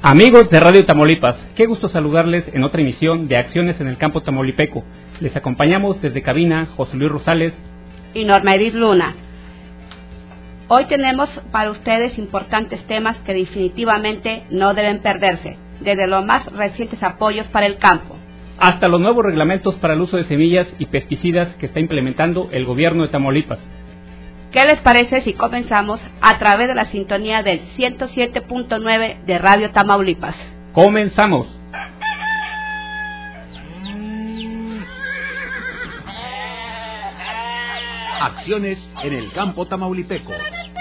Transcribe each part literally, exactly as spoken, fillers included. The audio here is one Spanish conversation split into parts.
Amigos de Radio Tamaulipas, qué gusto saludarles en otra emisión de Acciones en el Campo Tamaulipeco. Les acompañamos desde cabina José Luis Rosales y Norma Edith Luna. Hoy tenemos para ustedes importantes temas que definitivamente no deben perderse, desde los más recientes apoyos para el campo hasta los nuevos reglamentos para el uso de semillas y pesticidas que está implementando el gobierno de Tamaulipas. ¿Qué les parece si comenzamos a través de la sintonía del ciento siete punto nueve de Radio Tamaulipas? ¡Comenzamos! Acciones en el campo tamaulipeco.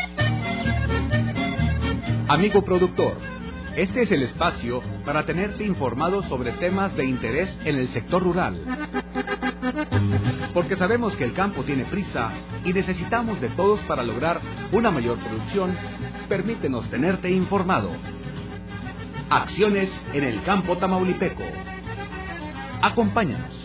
Amigo productor, este es el espacio para tenerte informado sobre temas de interés en el sector rural. Porque sabemos que el campo tiene prisa y necesitamos de todos para lograr una mayor producción, permítenos tenerte informado. Acciones en el campo tamaulipeco. Acompáñanos.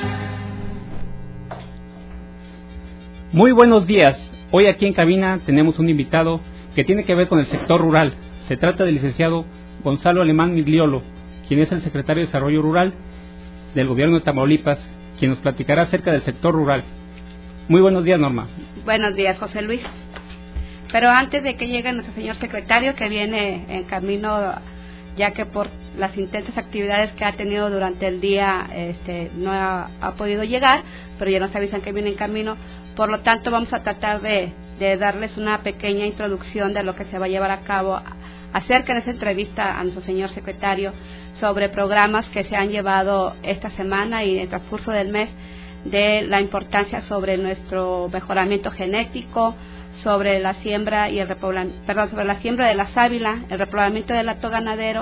Muy buenos días. Hoy aquí en cabina tenemos un invitado que tiene que ver con el sector rural. Se trata del licenciado Gonzalo Alemán Migliolo, quien es el secretario de Desarrollo Rural del gobierno de Tamaulipas, quien nos platicará acerca del sector rural. Muy buenos días, Norma. Buenos días, José Luis. Pero antes de que llegue nuestro señor secretario, que viene en camino, ya que por las intensas actividades que ha tenido durante el día este, no ha, ha podido llegar, pero ya nos avisan que viene en camino. Por lo tanto, vamos a tratar de, de darles una pequeña introducción de lo que se va a llevar a cabo acerca de esa entrevista a nuestro señor secretario sobre programas que se han llevado esta semana y en el transcurso del mes, de la importancia sobre nuestro mejoramiento genético, sobre la siembra y el repoblamiento, perdón, sobre la siembra de la sábila, el repoblamiento del hato ganadero,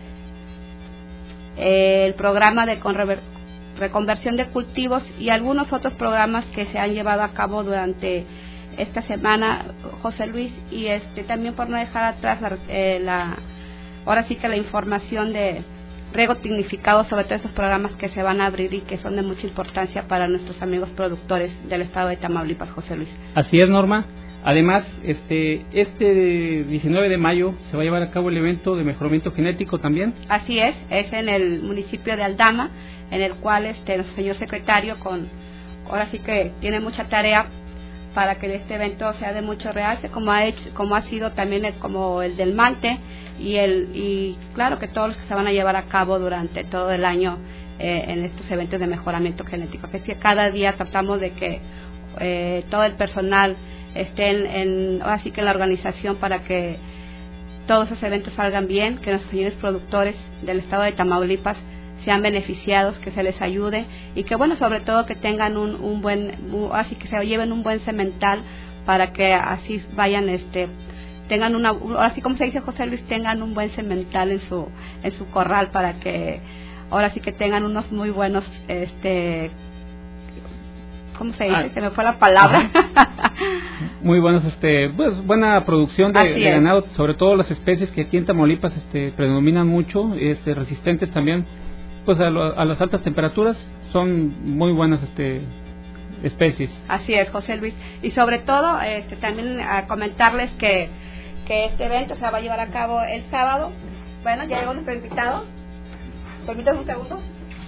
el programa de reconversión de cultivos y algunos otros programas que se han llevado a cabo durante esta semana, José Luis, y este también por no dejar atrás la, eh, la ahora sí que la información de riego tecnificado sobre todos esos programas que se van a abrir y que son de mucha importancia para nuestros amigos productores del estado de Tamaulipas, José Luis. Así es, Norma. Además, este este diecinueve de mayo se va a llevar a cabo el evento de mejoramiento genético también. Así es, es en el municipio de Aldama, en el cual este el señor secretario con ahora sí que tiene mucha tarea para que este evento sea de mucho realce, como ha hecho, como ha sido también el, como el del Mante y el y claro que todos los que se van a llevar a cabo durante todo el año eh, en estos eventos de mejoramiento genético. Que es que cada día tratamos de que eh, todo el personal esté en, en ahora sí que en la organización para que todos esos eventos salgan bien, que nuestros señores productores del estado de Tamaulipas sean beneficiados, que se les ayude y que bueno, sobre todo que tengan un, un buen, así que se lleven un buen semental para que así vayan, este, tengan una, así como se dice José Luis, tengan un buen semental en su, en su corral para que ahora sí que tengan unos muy buenos, este, ¿cómo se dice? Ah, se me fue la palabra. Muy buenos, este, pues buena producción de, de ganado, sobre todo las especies que aquí en Tamaulipas, este, predominan mucho, este, resistentes también. Pues a, lo, a las altas temperaturas son muy buenas este especies. Así es, José Luis. Y sobre todo, este, también a comentarles que, que este evento se va a llevar a cabo el sábado. Bueno, ya llegó nuestro invitado. Permítanme un segundo.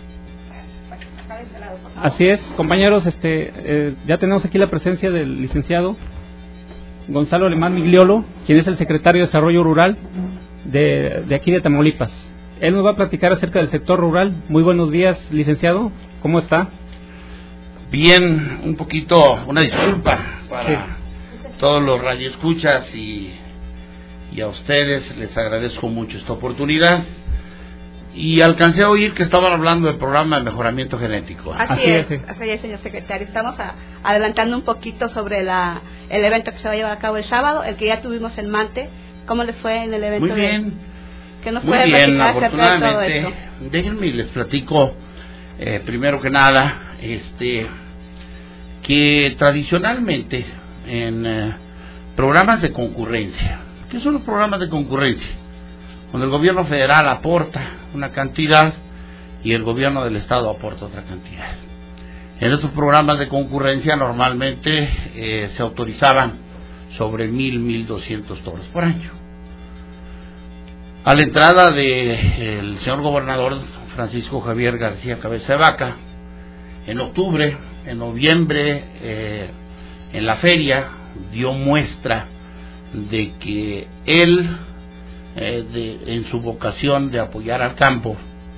Así es, compañeros, este, eh, ya tenemos aquí la presencia del licenciado Gonzalo Alemán Migliolo, quien es el secretario de Desarrollo Rural de, de aquí de Tamaulipas. Él nos va a platicar acerca del sector rural. Muy buenos días, licenciado. ¿Cómo está? Bien, un poquito, una disculpa para sí. todos los radioescuchas y, y a ustedes. Les agradezco mucho esta oportunidad. Y alcancé a oír que estaban hablando del programa de mejoramiento genético. Así, así es, es, así es, señor secretario. Estamos a, adelantando un poquito sobre la, el evento que se va a llevar a cabo el sábado, el que ya tuvimos en Mante. ¿Cómo les fue en el evento? Muy bien. De... que nos Muy bien, afortunadamente. Déjenme les platico eh, primero que nada este que tradicionalmente en eh, programas de concurrencia, ¿qué son los programas de concurrencia? Cuando el gobierno federal aporta una cantidad y el gobierno del estado aporta otra cantidad. En estos programas de concurrencia normalmente eh, se autorizaban sobre mil, mil doscientos toros por año. a la entrada del señor gobernador Francisco Javier García Cabeza de Vaca, en octubre, en noviembre, eh, en la feria, dio muestra de que él, eh, de, en su vocación de apoyar al campo,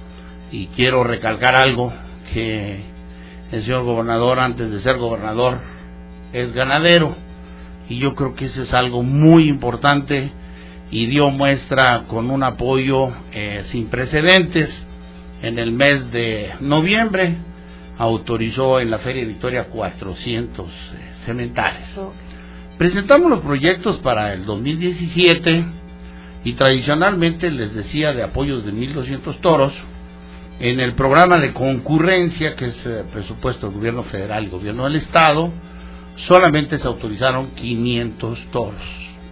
y quiero recalcar algo, que el señor gobernador, antes de ser gobernador, es ganadero, y yo creo que eso es algo muy importante, y dio muestra con un apoyo eh, sin precedentes. En el mes de noviembre autorizó en la Feria de Victoria cuatrocientos eh, sementales. Presentamos los proyectos para el dos mil diecisiete y tradicionalmente les decía de apoyos de mil doscientos toros. En el programa de concurrencia, que es eh, presupuesto del gobierno federal y gobierno del estado, solamente se autorizaron quinientos toros.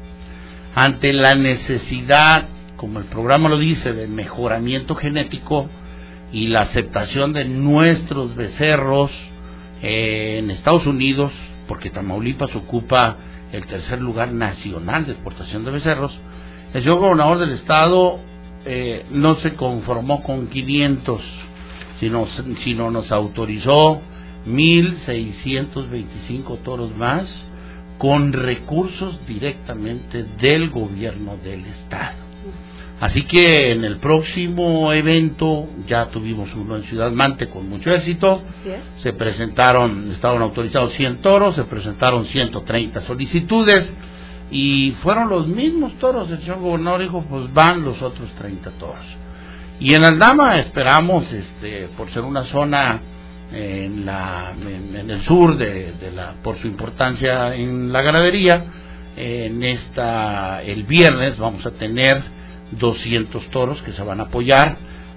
Ante la necesidad, como el programa lo dice, de mejoramiento genético y la aceptación de nuestros becerros eh, en Estados Unidos, porque Tamaulipas ocupa el tercer lugar nacional de exportación de becerros, el señor gobernador del estado eh, no se conformó con quinientos, sino, sino nos autorizó mil seiscientos veinticinco toros más, con recursos directamente del gobierno del estado. Así que en el próximo evento, ya tuvimos uno en Ciudad Mante con mucho éxito, se presentaron, estaban autorizados cien toros, se presentaron ciento treinta solicitudes, y fueron los mismos toros. El señor gobernador dijo, pues van los otros treinta toros. Y en Aldama esperamos, este, por ser una zona en la en, en el sur de, de la por su importancia en la ganadería, en esta el viernes vamos a tener doscientos toros que se van a apoyar,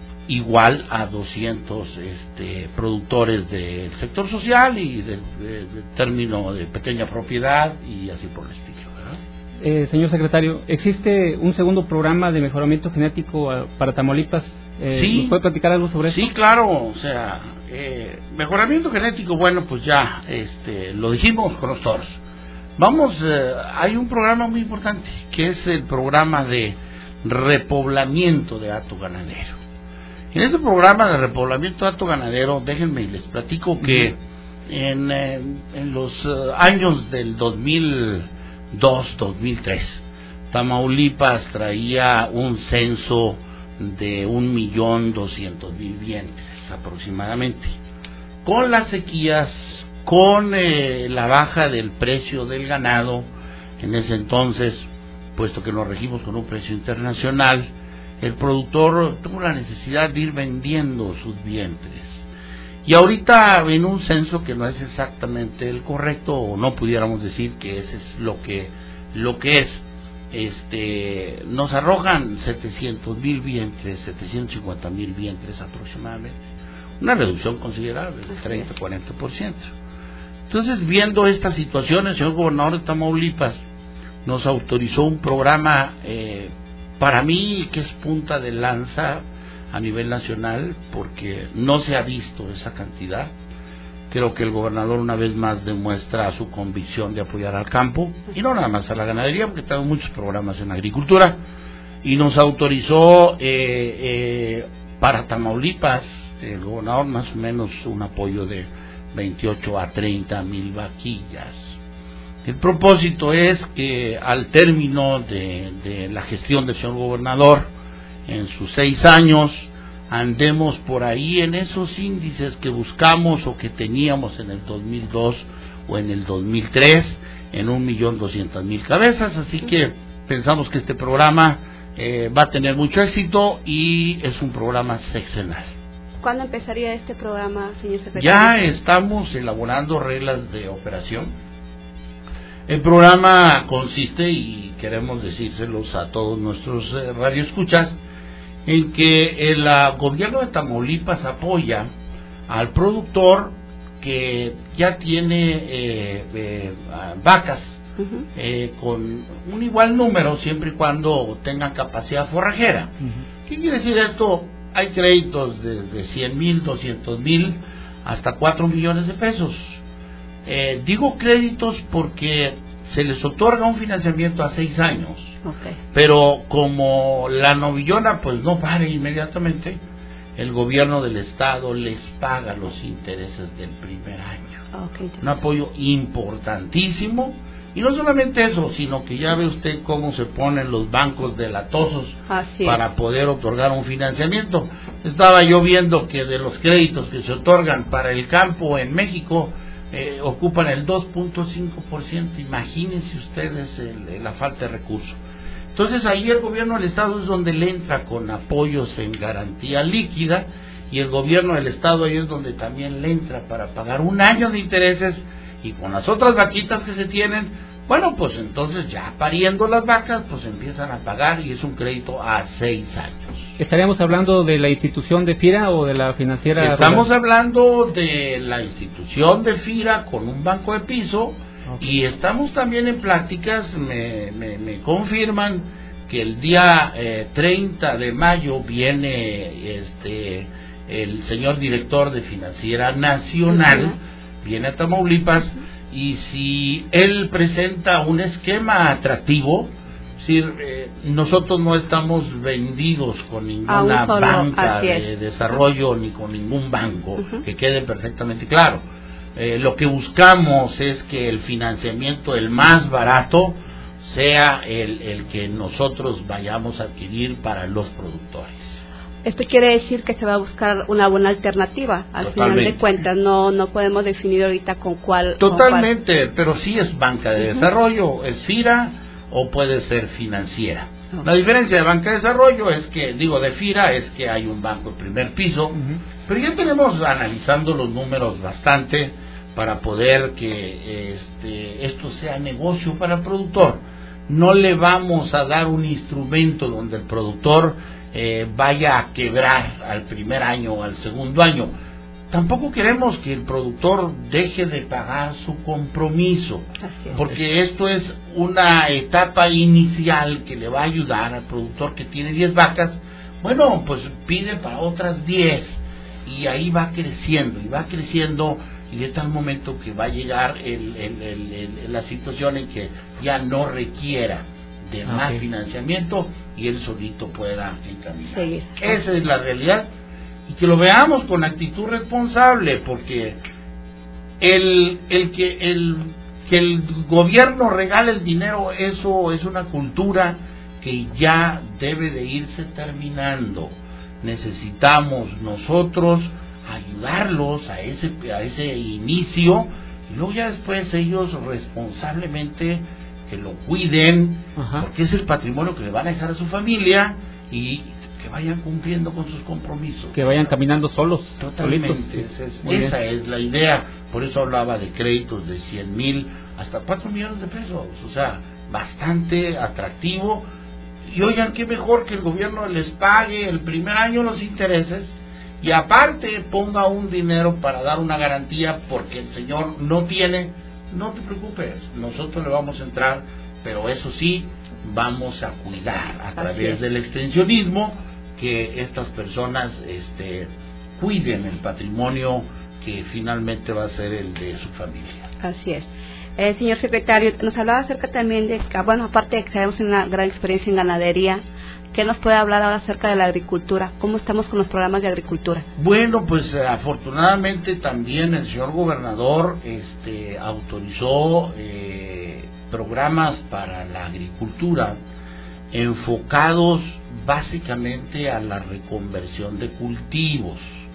igual a doscientos este, productores del sector social y del de, de término de pequeña propiedad y así por el estilo, ¿verdad? Eh, señor secretario, ¿existe un segundo programa de mejoramiento genético uh, para Tamaulipas? Eh, sí, ¿Nos puede platicar algo sobre eso? Sí, claro, o sea, eh, mejoramiento genético, bueno, pues ya este, lo dijimos con los toros. Vamos, eh, hay un programa muy importante, que es el programa de repoblamiento de hato ganadero. En este programa de repoblamiento de hato ganadero, déjenme y les platico que en, eh, en los uh, años del dos mil dos, dos mil tres, Tamaulipas traía un censo de un millón doscientos mil vientres aproximadamente. Con las sequías, con eh, la baja del precio del ganado, en ese entonces, puesto que nos regimos con un precio internacional, el productor tuvo la necesidad de ir vendiendo sus vientres. Y ahorita en un censo que no es exactamente el correcto, o no pudiéramos decir que ese es lo que lo que es, este nos arrojan setecientos mil vientres, setecientos cincuenta mil vientres aproximadamente, una reducción considerable del treinta a cuarenta por ciento. Entonces, viendo esta situación, el señor gobernador de Tamaulipas nos autorizó un programa, eh, para mí, que es punta de lanza a nivel nacional, porque no se ha visto esa cantidad. Creo que el gobernador una vez más demuestra su convicción de apoyar al campo, y no nada más a la ganadería, porque tenemos muchos programas en agricultura, y nos autorizó eh, eh, para Tamaulipas, el gobernador, más o menos un apoyo de veintiocho a treinta mil vaquillas. El propósito es que al término de, de la gestión del señor gobernador, en sus seis años, andemos por ahí en esos índices que buscamos o que teníamos en el dos mil dos o en el dos mil tres, en un millón doscientas mil cabezas. Así que pensamos que este programa eh, va a tener mucho éxito y es un programa sexenal. ¿Cuándo empezaría este programa, señor secretario? Ya estamos elaborando reglas de operación. El programa consiste, y queremos decírselos a todos nuestros eh, radioescuchas, en que el uh, gobierno de Tamaulipas apoya al productor que ya tiene eh, eh, uh, vacas uh-huh. eh, con un igual número, siempre y cuando tengan capacidad forrajera. Uh-huh. ¿Qué quiere decir esto? Hay créditos desde cien mil, doscientos mil hasta cuatro millones de pesos. Eh, digo créditos porque se les otorga un financiamiento a seis años. Okay. Pero como la novillona pues no pare inmediatamente, el gobierno del estado les paga los intereses del primer año. Okay. Un apoyo importantísimo. Y no solamente eso, sino que ya ve usted cómo se ponen los bancos delatosos para poder otorgar un financiamiento. Estaba yo viendo que de los créditos que se otorgan para el campo en México, eh, ocupan el dos punto cinco por ciento. Imagínense ustedes el, la falta de recursos. Entonces ahí el gobierno del estado es donde le entra con apoyos en garantía líquida, y el gobierno del estado ahí es donde también le entra para pagar un año de intereses. Y con las otras vaquitas que se tienen, bueno, pues entonces ya pariendo las vacas, pues empiezan a pagar, y es un crédito a seis años. ¿Estaríamos hablando de la institución de FIRA o de la financiera? Estamos rural? hablando de la institución de FIRA con un banco de piso, okay. Y estamos también en pláticas, me, me, me confirman que el día eh, treinta de mayo viene este el señor director de Financiera Nacional, uh-huh. viene a Tamaulipas, y si él presenta un esquema atractivo, es decir, eh, nosotros no estamos vendidos con ninguna solo, banca de desarrollo ni con ningún banco, uh-huh. que quede perfectamente claro. Eh, lo que buscamos es que el financiamiento, el más barato, sea el, el que nosotros vayamos a adquirir para los productores. Esto quiere decir que se va a buscar una buena alternativa. Al Totalmente. Final de cuentas, no no podemos definir ahorita con cuál. Totalmente, con cuál. Pero sí es banca de uh-huh. desarrollo, es FIRA o puede ser financiera. Uh-huh. La diferencia de banca de desarrollo es que, digo, de FIRA es que hay un banco de primer piso, uh-huh. pero ya tenemos analizando los números bastante para poder que este, esto sea negocio para el productor. No le vamos a dar un instrumento donde el productor Eh, vaya a quebrar al primer año o al segundo año. Tampoco queremos que el productor deje de pagar su compromiso, porque esto es una etapa inicial que le va a ayudar al productor que tiene diez vacas. Bueno, pues pide para otras diez, y ahí va creciendo y va creciendo, y de tal momento que va a llegar el, el, el, el, la situación en que ya no requiera de más okay. financiamiento, y él solito pueda encaminar. Sí. Esa es la realidad, y que lo veamos con actitud responsable, porque el el que el que el gobierno regale el dinero, eso es una cultura que ya debe de irse terminando. Necesitamos nosotros ayudarlos a ese a ese inicio, y luego ya después ellos responsablemente que lo cuiden, ajá. porque es el patrimonio que le van a dejar a su familia, y que vayan cumpliendo con sus compromisos. Que vayan caminando solos. Totalmente. Esa, es, esa es la idea. Por eso hablaba de créditos de cien mil hasta cuatro millones de pesos. O sea, bastante atractivo. Y oigan, qué mejor que el gobierno les pague el primer año los intereses, y aparte ponga un dinero para dar una garantía, porque el señor no tiene. No te preocupes, nosotros le vamos a entrar, pero eso sí, vamos a cuidar a través del extensionismo que estas personas este, cuiden el patrimonio que finalmente va a ser el de su familia. Así es. Eh, señor secretario, nos hablaba acerca también de, bueno, aparte de que tenemos una gran experiencia en ganadería, ¿qué nos puede hablar ahora acerca de la agricultura? ¿Cómo estamos con los programas de agricultura? Bueno, pues eh, afortunadamente también el señor gobernador este, autorizó eh, programas para la agricultura enfocados básicamente a la reconversión de cultivos,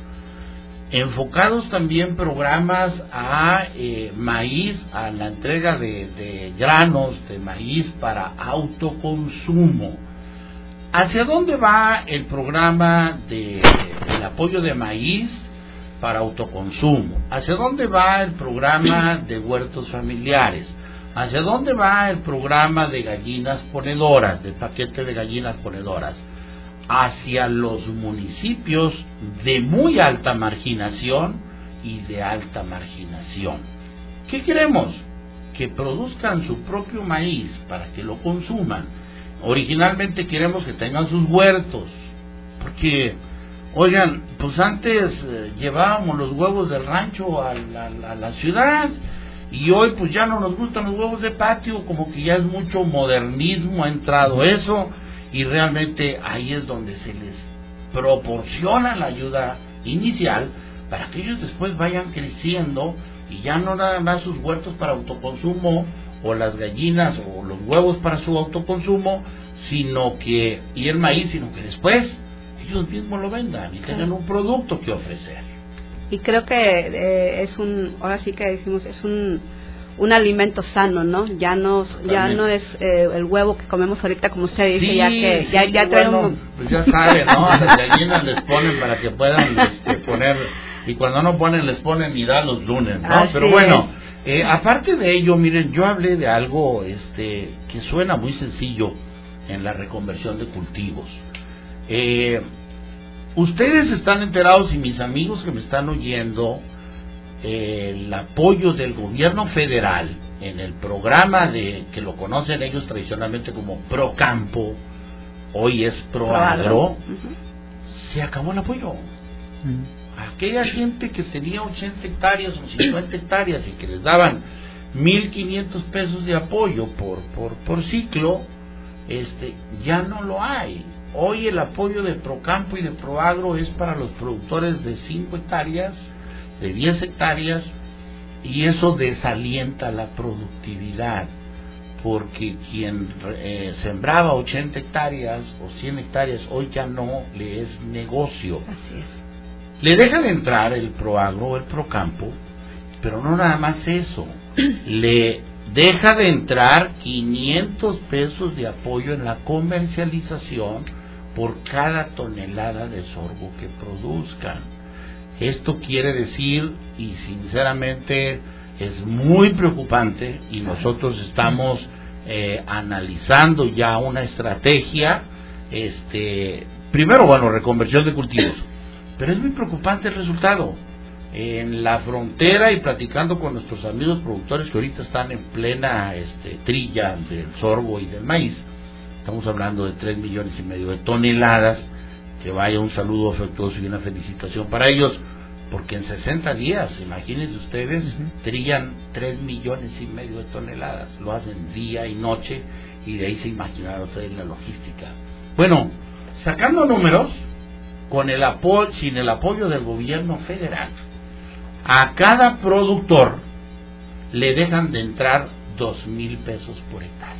enfocados también programas a eh, maíz, a la entrega de, de granos de maíz para autoconsumo. ¿Hacia dónde va el programa de el apoyo de maíz para autoconsumo? ¿Hacia dónde va el programa de huertos familiares? ¿Hacia dónde va el programa de gallinas ponedoras, de paquete de gallinas ponedoras? Hacia los municipios de muy alta marginación y de alta marginación. ¿Qué queremos? Que produzcan su propio maíz para que lo consuman. Originalmente queremos que tengan sus huertos, porque, oigan, pues antes eh, llevábamos los huevos del rancho a la, a la ciudad, Y hoy pues ya no nos gustan los huevos de patio, como que ya es mucho modernismo, ha entrado eso, y realmente ahí es donde se les proporciona la ayuda inicial para que ellos después vayan creciendo y ya no nada más sus huertos para autoconsumo o las gallinas o los huevos para su autoconsumo, sino que, y el maíz, sino que después ellos mismos lo vendan y tengan un producto que ofrecer. Y creo que eh, es un, ahora sí que decimos, es un un alimento sano, ¿no? Ya no, Totalmente. ya no es eh, el huevo que comemos ahorita, como usted dice, sí, ya que sí, ya, ya trae bueno, un... pues ya saben, ¿no? A las gallinas les ponen para que puedan este, poner, y cuando no ponen les ponen y da los lunes, ¿no? Así Pero bueno, eh, aparte de ello, miren, yo hablé de algo este que suena muy sencillo en la reconversión de cultivos. Eh, ustedes están enterados, y mis amigos que me están oyendo, el apoyo del gobierno federal en el programa de que lo conocen ellos tradicionalmente como Procampo, hoy es Proagro, uh-huh. se acabó el apoyo. Uh-huh. Aquella gente que tenía ochenta hectáreas o cincuenta hectáreas y que les daban mil quinientos pesos de apoyo por por por ciclo, este ya no lo hay. Hoy el apoyo de Procampo y de Proagro es para los productores de cinco hectáreas, de diez hectáreas, y eso desalienta la productividad, porque quien eh, sembraba ochenta hectáreas o cien hectáreas hoy ya no le es negocio. Así es. Le dejan entrar el Proagro o el Procampo, pero no nada más eso, le deja de entrar quinientos pesos de apoyo en la comercialización por cada tonelada de sorgo que produzcan. Esto quiere decir, y sinceramente es muy preocupante, y nosotros estamos eh, analizando ya una estrategia, este, primero, bueno, reconversión de cultivos, pero es muy preocupante el resultado. En la frontera, y platicando con nuestros amigos productores que ahorita están en plena este, trilla del sorgo y del maíz, estamos hablando de tres millones y medio de toneladas. Que vaya un saludo afectuoso y una felicitación para ellos, porque en sesenta días, imagínense ustedes, uh-huh. trillan tres millones y medio de toneladas, lo hacen día y noche, y de ahí se imaginarán ustedes la logística. Bueno, sacando números, con el apoyo, sin el apoyo del gobierno federal, a cada productor le dejan de entrar dos mil pesos por hectárea.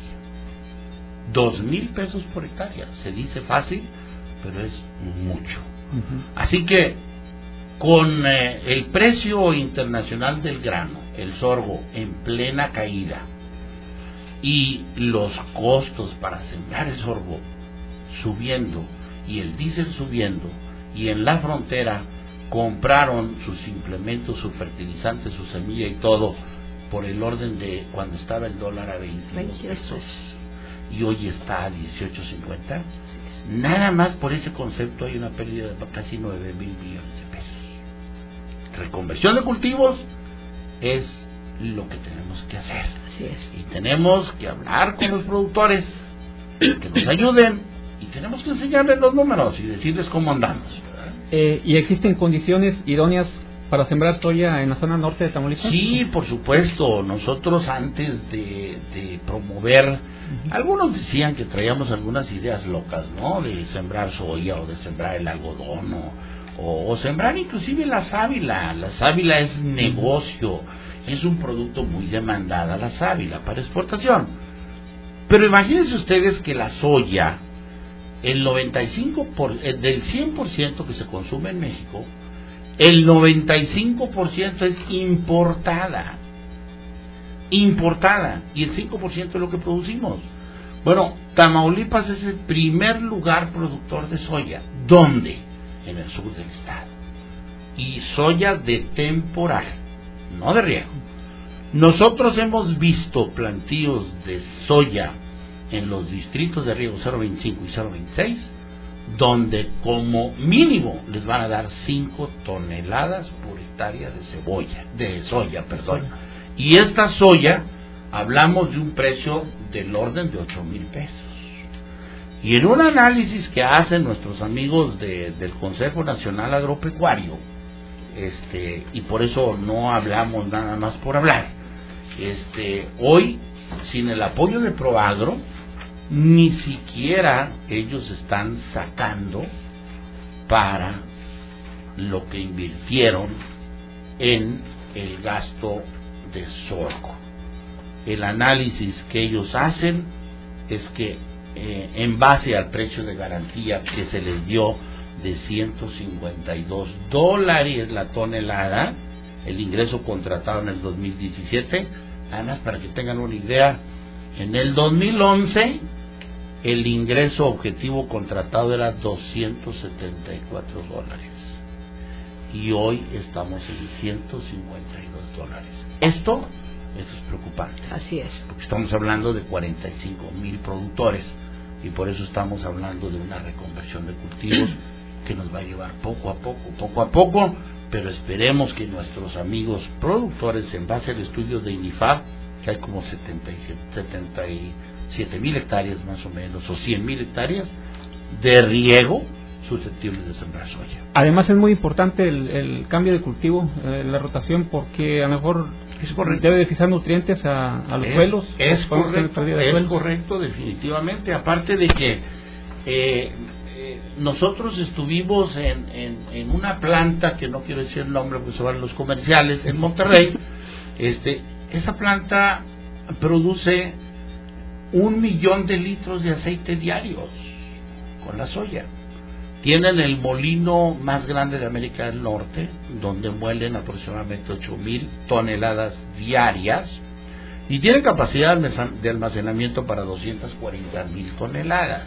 Dos mil pesos por hectárea, se dice fácil, pero es mucho. Uh-huh. Así que con eh, el precio internacional del grano, el sorgo en plena caída, y los costos para sembrar el sorgo subiendo, y el diésel subiendo, y en la frontera compraron sus implementos, sus fertilizantes, su semilla y todo por el orden de cuando estaba el dólar a veintidós pesos y hoy está a dieciocho cincuenta. Nada más por ese concepto hay una pérdida de casi nueve mil millones de pesos. Reconversión de cultivos es lo que tenemos que hacer. Así es. Y tenemos que hablar con los productores que nos ayuden, y tenemos que enseñarles los números y decirles cómo andamos. Eh, ¿Y existen condiciones idóneas para sembrar soya en la zona norte de Tamaulipas? Sí, por supuesto. Nosotros antes de, de promover, uh-huh. algunos decían que traíamos algunas ideas locas, ¿no? De sembrar soya o de sembrar el algodón o, o, o sembrar inclusive la sábila. La sábila es negocio, es un producto muy demandada la sábila para exportación. Pero imagínense ustedes que la soya, el noventa y cinco por ciento, del cien por ciento que se consume en México, el noventa y cinco por ciento es importada. Importada. Y el cinco por ciento es lo que producimos. Bueno, Tamaulipas es el primer lugar productor de soya. ¿Dónde? En el sur del estado. Y soya de temporada, no de riego. Nosotros hemos visto plantíos de soya en los distritos de riego cero veinticinco y cero veintiséis, donde como mínimo les van a dar cinco toneladas por hectárea de cebolla, de soya, perdón. Y esta soya, hablamos de un precio del orden de ocho mil pesos. Y en un análisis que hacen nuestros amigos de, del Consejo Nacional Agropecuario, este, y por eso no hablamos nada más por hablar, Este, hoy, sin el apoyo de Proagro, ni siquiera ellos están sacando para lo que invirtieron en el gasto de sorgo. El análisis que ellos hacen es que eh, en base al precio de garantía que se les dio de ciento cincuenta y dos dólares la tonelada, el ingreso contratado en el dos mil diecisiete, además para que tengan una idea, en el dos mil once el ingreso objetivo contratado era doscientos setenta y cuatro dólares y hoy estamos en ciento cincuenta y dos dólares. Esto, esto es preocupante. Así es. Porque estamos hablando de cuarenta y cinco mil productores y por eso estamos hablando de una reconversión de cultivos que nos va a llevar poco a poco, poco a poco, pero esperemos que nuestros amigos productores, en base al estudio de INIFAP, que hay como setenta y siete mil hectáreas más o menos, o cien mil hectáreas de riego susceptibles de sembrar soya. Además es muy importante el, el cambio de cultivo, eh, la rotación, porque a lo mejor es correcto. Debe de fijar nutrientes a, a los es, suelos. Es correcto, es suelos. correcto, definitivamente. Aparte de que eh, eh, nosotros estuvimos en, en, en una planta, que no quiero decir el nombre porque se van los comerciales, en Monterrey. este Esa planta produce un millón de litros de aceite diarios con la soya. Tienen el molino más grande de América del Norte, donde muelen aproximadamente ocho mil toneladas diarias, y tienen capacidad de almacenamiento para doscientas cuarenta mil toneladas.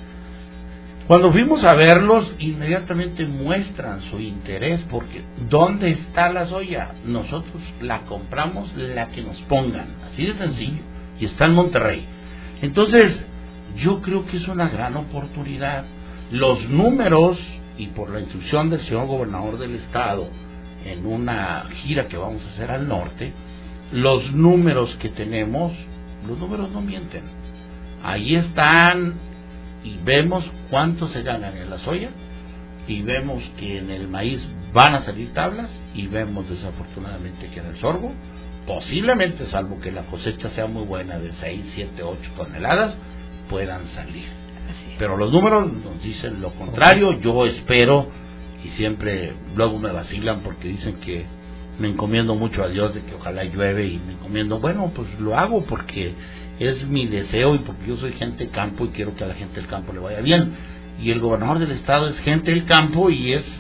Cuando fuimos a verlos, inmediatamente muestran su interés, porque ¿dónde está la soya? Nosotros la compramos la que nos pongan, así de sencillo, y está en Monterrey. Entonces, yo creo que es una gran oportunidad. Los números, y por la instrucción del señor gobernador del estado, en una gira que vamos a hacer al norte, los números que tenemos, los números no mienten. Ahí están, y vemos cuánto se ganan en la soya, y vemos que en el maíz van a salir tablas, y vemos desafortunadamente que en el sorgo, posiblemente, salvo que la cosecha sea muy buena de seis, siete, ocho toneladas, puedan salir. Pero los números nos dicen lo contrario. Yo espero, y siempre luego me vacilan porque dicen que me encomiendo mucho a Dios de que ojalá llueve, y me encomiendo, bueno, pues lo hago porque es mi deseo y porque yo soy gente del campo y quiero que a la gente del campo le vaya bien. Y el gobernador del estado es gente del campo y es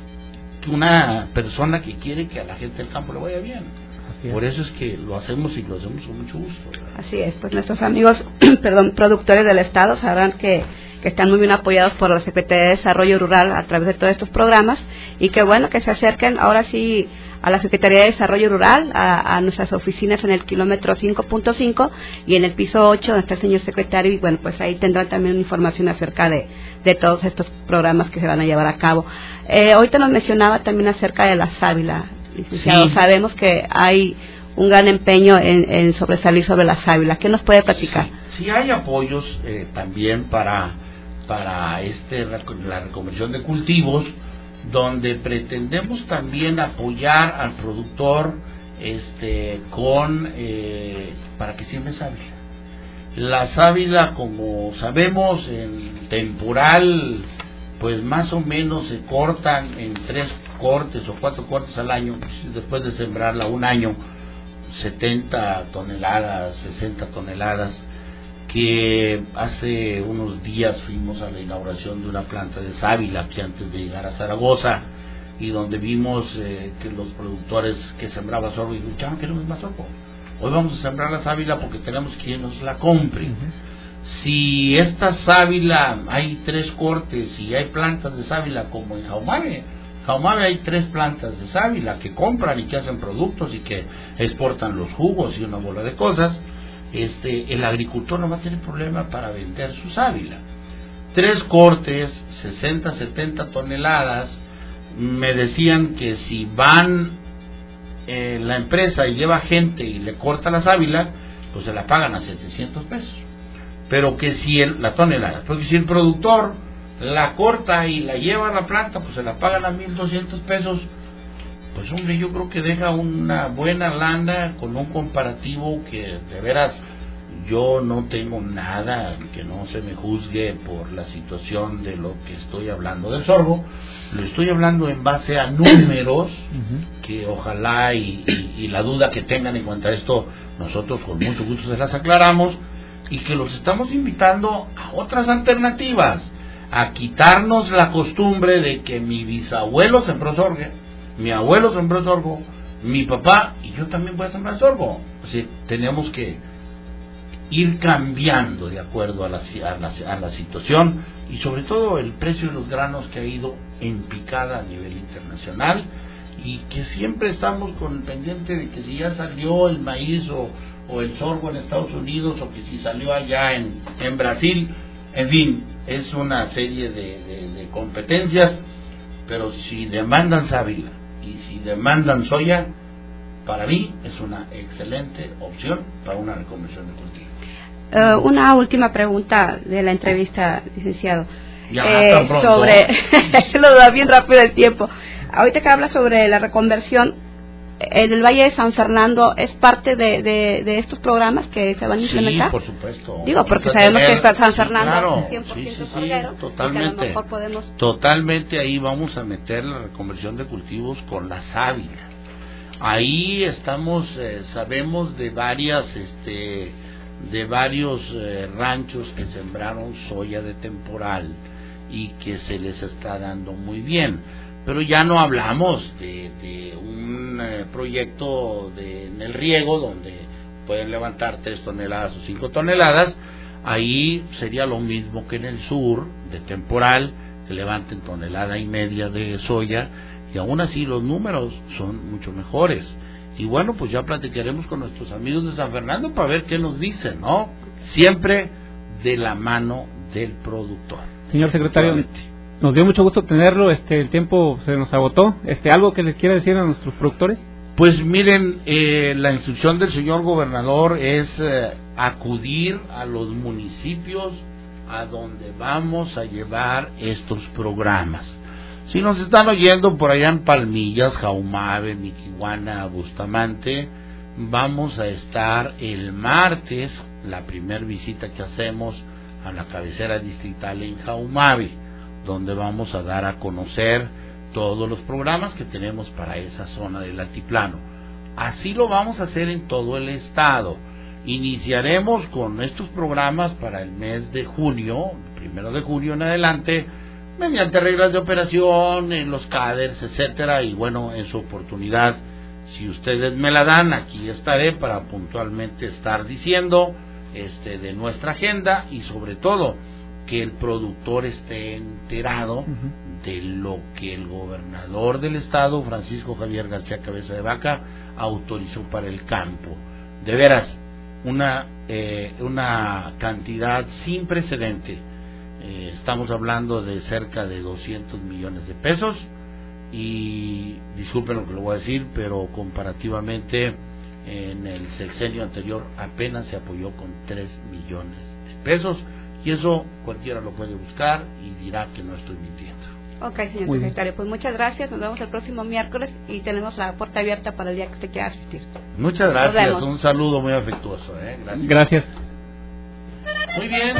una persona que quiere que a la gente del campo le vaya bien. Por eso es que lo hacemos y lo hacemos con mucho gusto, ¿verdad? Así es, pues nuestros amigos perdón, productores del estado sabrán que, que están muy bien apoyados por la Secretaría de Desarrollo Rural a través de todos estos programas, y que bueno, que se acerquen ahora sí a la Secretaría de Desarrollo Rural, a, a nuestras oficinas en el kilómetro cinco punto cinco y en el piso ocho donde está el señor secretario, y bueno, pues ahí tendrán también información acerca de, de todos estos programas que se van a llevar a cabo. Eh, ahorita nos mencionaba también acerca de la sábila, licenciado. Sí. Sabemos que hay un gran empeño en, en sobresalir sobre la sábila. ¿Qué nos puede platicar? Sí, sí hay apoyos eh, también para, para este, la reconversión de cultivos, donde pretendemos también apoyar al productor este, con eh, para que siembre sábila. La sábila, como sabemos, en temporal, pues más o menos se cortan en tres cortes o cuatro cortes al año, después de sembrarla un año, setenta toneladas, sesenta toneladas, que hace unos días fuimos a la inauguración de una planta de sábila aquí antes de llegar a Zaragoza, y donde vimos eh, que los productores que sembraban sorgo y ya no queremos más sorgo, hoy vamos a sembrar la sábila porque tenemos quien nos la compre. Uh-huh. Si esta sábila, hay tres cortes y hay plantas de sábila como en Jaumabe, Jaumabe hay tres plantas de sábila que compran y que hacen productos y que exportan los jugos y una bola de cosas. Este, el agricultor no va a tener problema para vender su sábila. Tres cortes, sesenta, setenta toneladas. Me decían que si van eh, la empresa y lleva gente y le corta la sábila, pues se la pagan a setecientos pesos. Pero que si el, la tonelada, porque si el productor la corta y la lleva a la planta, pues se la pagan a mil doscientos pesos. pues hombre, yo creo que deja una buena lana con un comparativo que de veras yo no tengo nada, que no se me juzgue por la situación de lo que estoy hablando del sorgo. Lo estoy hablando en base a números uh-huh. que ojalá y, y, y la duda que tengan en cuanto a esto, nosotros con mucho gusto se las aclaramos, y que los estamos invitando a otras alternativas, a quitarnos la costumbre de que mi bisabuelo sembró sorgo, mi abuelo sembró sorgo, mi papá, y yo también voy a sembrar sorgo. O sea, tenemos que ir cambiando de acuerdo a la, a, la, a la situación, y sobre todo el precio de los granos que ha ido en picada a nivel internacional, y que siempre estamos con el pendiente de que si ya salió el maíz o, o el sorgo en Estados Unidos, o que si salió allá en, en Brasil. En fin, es una serie de, de, de competencias, pero si demandan sábila y si demandan soya, para mí es una excelente opción para una reconversión de cultivo. Uh, una última pregunta de la entrevista, licenciado. Ya, eh, sobre lo da bien rápido el tiempo. Ahorita que habla sobre la reconversión, en el Valle de San Fernando, ¿es parte de, de, de estos programas que se van a implementar? Sí, por supuesto. Digo, porque sabemos tener, que San Fernando sí, claro, es cien por ciento sí, sí, sorguero, sí, totalmente, y que a lo mejor podemos... totalmente ahí vamos a meter la reconversión de cultivos con la sábila. Ahí estamos, eh, sabemos de varias, este, de varios eh, ranchos que sembraron soya de temporal y que se les está dando muy bien, pero ya no hablamos de, de un eh, proyecto de, en el riego donde pueden levantar tres toneladas o cinco toneladas. Ahí sería lo mismo que en el sur de temporal, que levanten tonelada y media de soya, y aún así los números son mucho mejores. Y bueno, pues ya platicaremos con nuestros amigos de San Fernando para ver qué nos dicen, ¿no? Siempre de la mano del productor. Señor secretario, nos dio mucho gusto tenerlo, este, el tiempo se nos agotó. Este, ¿algo que les quiera decir a nuestros productores? Pues miren, eh, la instrucción del señor gobernador es eh, acudir a los municipios a donde vamos a llevar estos programas. Si nos están oyendo por allá en Palmillas, Jaumabe, Miquihuana, Bustamante, vamos a estar el martes, la primer visita que hacemos a la cabecera distrital en Jaumabe, donde vamos a dar a conocer todos los programas que tenemos para esa zona del altiplano. Así lo vamos a hacer en todo el estado. Iniciaremos con estos programas para el mes de junio, primero de junio en adelante, mediante reglas de operación, en los CADERS, etcétera, y bueno, en su oportunidad, si ustedes me la dan, aquí estaré para puntualmente estar diciendo este de nuestra agenda, y sobre todo que el productor esté enterado uh-huh. de lo que el gobernador del estado, Francisco Javier García Cabeza de Vaca, autorizó para el campo. De veras, una eh, una cantidad sin precedente. Eh, estamos hablando de cerca de doscientos millones de pesos, y disculpen lo que lo voy a decir, pero comparativamente en el sexenio anterior apenas se apoyó con tres millones de pesos, y eso cualquiera lo puede buscar y dirá que no estoy mintiendo. Ok, señor Muy secretario, bien. Pues muchas gracias, nos vemos el próximo miércoles y tenemos la puerta abierta para el día que usted quiera asistir. Muchas gracias, un saludo muy afectuoso. ¿eh? Gracias. Gracias. Muy bien.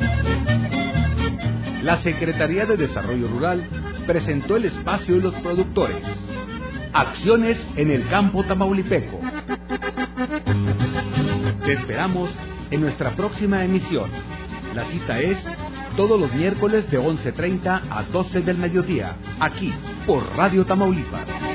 La Secretaría de Desarrollo Rural presentó el espacio de los productores. Acciones en el campo tamaulipeco. Te esperamos en nuestra próxima emisión. La cita es todos los miércoles de once treinta a doce del mediodía, aquí por Radio Tamaulipas.